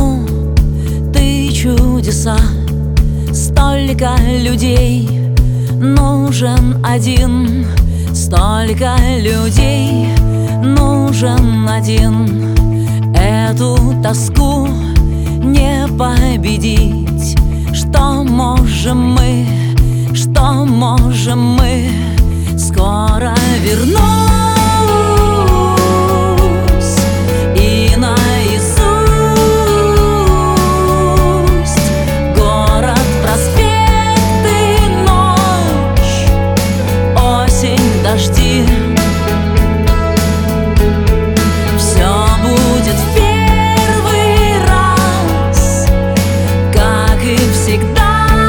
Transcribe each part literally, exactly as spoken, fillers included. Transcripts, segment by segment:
тоску, ты чудеса. Столько людей, нужен один. Столько людей, нужен один. Эту тоску не победить. Что можем мы, что можем мы? Скоро вернусь и наизусть город, проспекты, ночь, осень, дожди. Все будет в первый раз, как и всегда.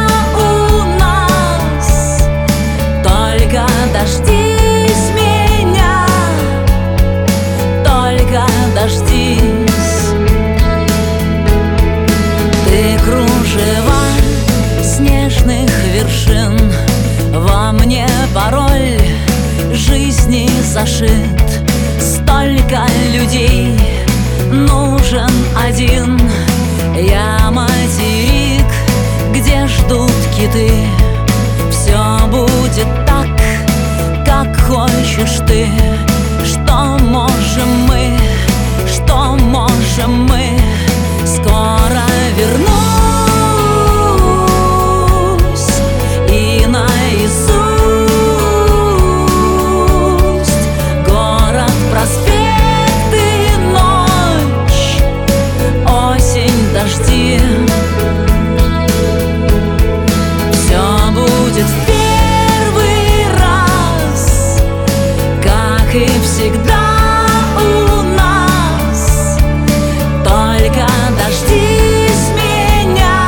Дождись меня, только дождись. Ты кружева снежных вершин, во мне пароль жизни зашит. Столько людей, нужен один. Я материк, где ждут киты. Все будет так, как хочешь ты. Что можем мы, что можем мы? Скоро вернусь и наизусть город, проспекты, ночь, осень, дожди. Все будет в и всегда у нас. Только дождись меня,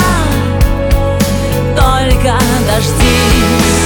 только дождись.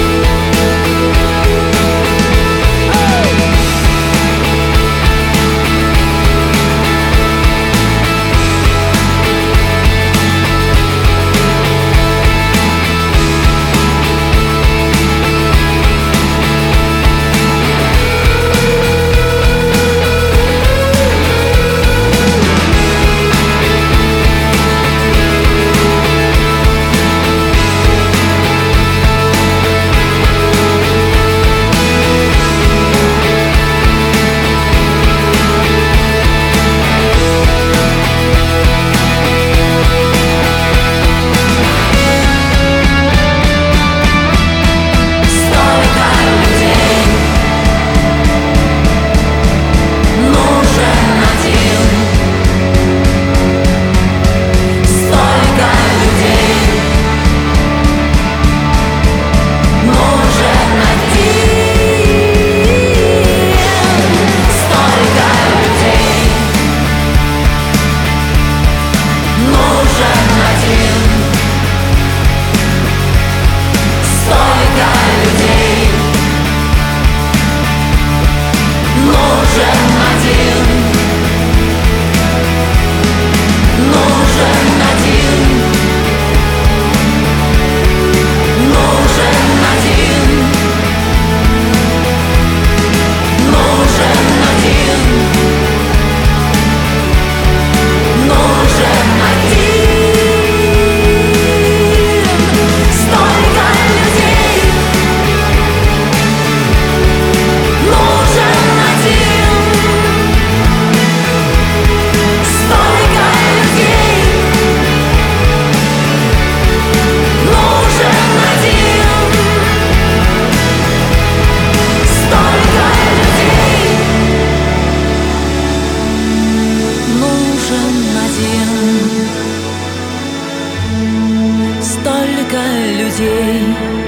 Столько людей,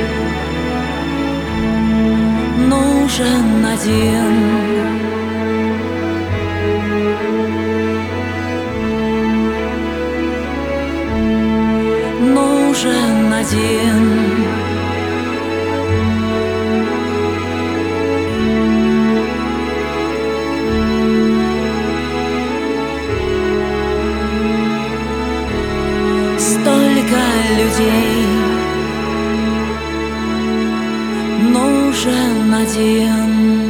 нужен один. Нужен один. Столько людей, нужен один.